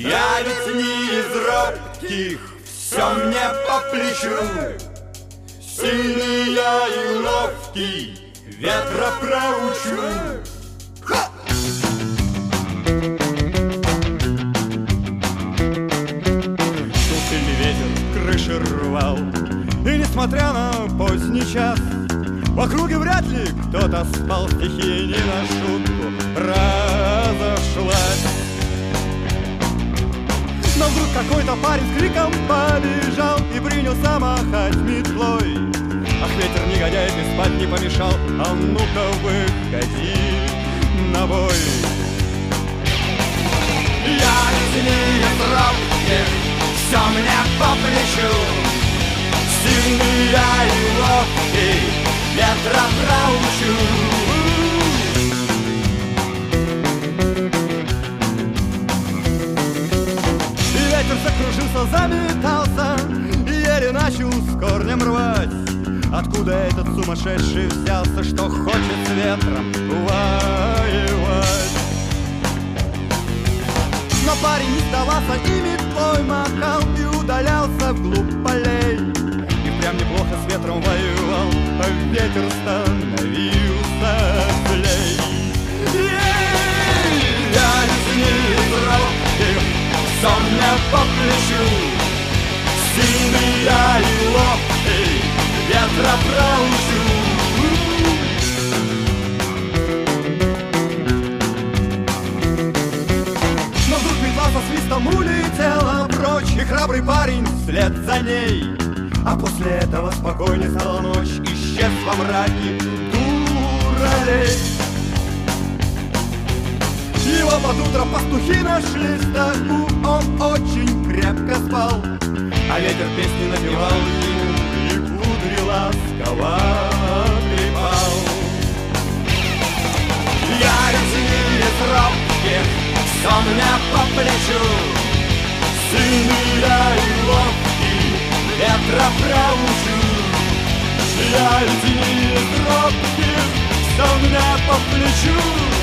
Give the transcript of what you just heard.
Я ведь не из робких, все мне по плечу. Сильный я и ловкий, ветра проучу. Ха! Шел сильный ветер, крыши рвал, и несмотря на поздний час, в округе вряд ли кто-то спал, стихия не на шутку разошлась. Но вдруг какой-то парень с криком побежал и принялся махать метлой. Ах, ветер негодяй, ты спать не помешал, а ну-ка выходи на бой. Я ведь не из робких, все мне по плечу. Сильный я и ловкий, ветра проучу. Ветер закружился, заметался, и еле начал с корнем рвать. Откуда этот сумасшедший взялся, что хочет с ветром воевать? Но парень не сдавался и метлой махал, и удалялся вглубь полей. И прям неплохо с ветром воевал, а ветер становился злей. Я ведь не из робких, все мне по плечу. Сильный я и ловкий, ветра проучу. Но вдруг метла со свистом улетела прочь, и храбрый парень вслед за ней. А после этого спокойней стала ночь, исчез во мраке дуралей. Его под утро пастухи нашли в стогу, он очень крепко спал, а ветер песни напевал ему и кудри ласково трепал. Я ведь не из робких, все мне по плечу. Сильный я и ловкий, ветра проучу. Я ведь не из робких, все мне по плечу.